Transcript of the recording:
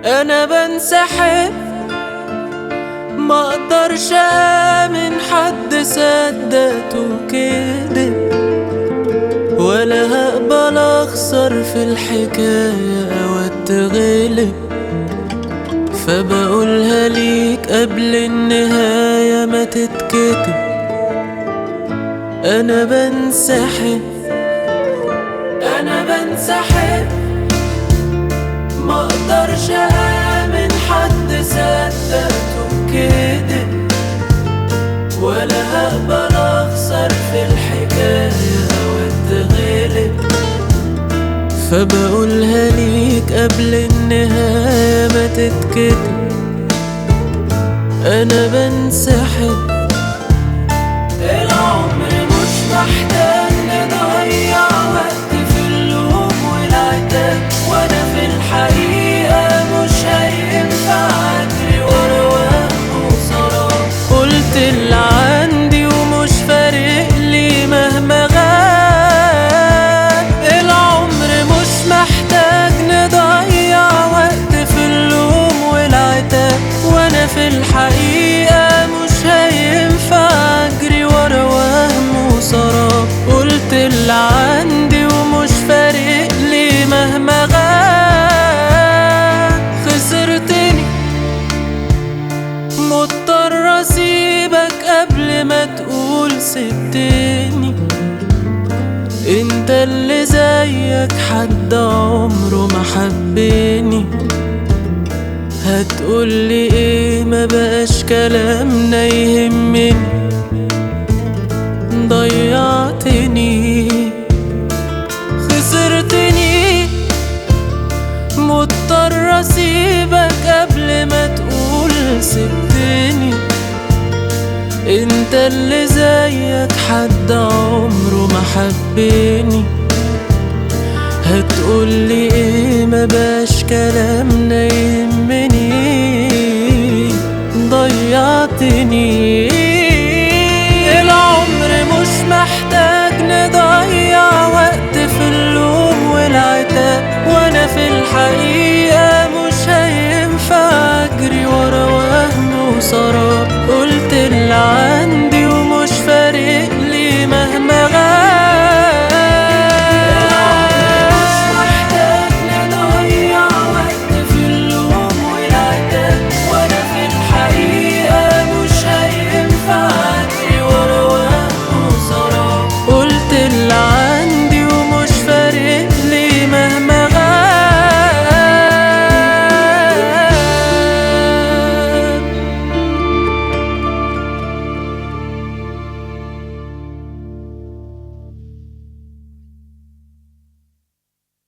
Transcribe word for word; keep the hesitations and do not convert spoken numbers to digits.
انا بنسحب، ما اقدرش امن حد صدقته كده، ولا هقبل اخسر في الحكاية او اتغلب. فبقولها ليك قبل النهاية ما تتكتب، انا بنسحب انا بنسحب، ما اقدرش امن حد صدقته كده، ولا هقبل اخسر في الحكاية او اتغلب. فبقولها ليك قبل النهاية ما تتكتب، انا بنسحب. العمر مش محتاج نضيع وقت في اللوم والعتاب، وانا في الحقيقة مش هينفع اجري ورا وهم وسراب. قلت اللي عندي ومش فارق لي مهما غاب. العمر مش محتاج نضيع وقت في اللوم والعتاب، وانا في الحقيقة مش هينفع اجري ورا وهم وسراب. قلت اللي عندي ومش فارق لي مهما غاب. خسرتني، مضطر اسيبك قبل ما تقول سبتني. انت اللي زيك حد عمره ما حبني. هتقولي ايه؟ ما بقاش كلامنا يهمني. ضيعتني، خسرتني، مضطر اسيبك قبل ما تقول سبتني. انت اللي زيك حد عمره ما حبني. هتقولي ايه؟ ما بقاش كلامنا يهمني. ضيعتني. العمر مش محتاج نضيع وقت في اللوم والعتاب، وانا في الحقيقة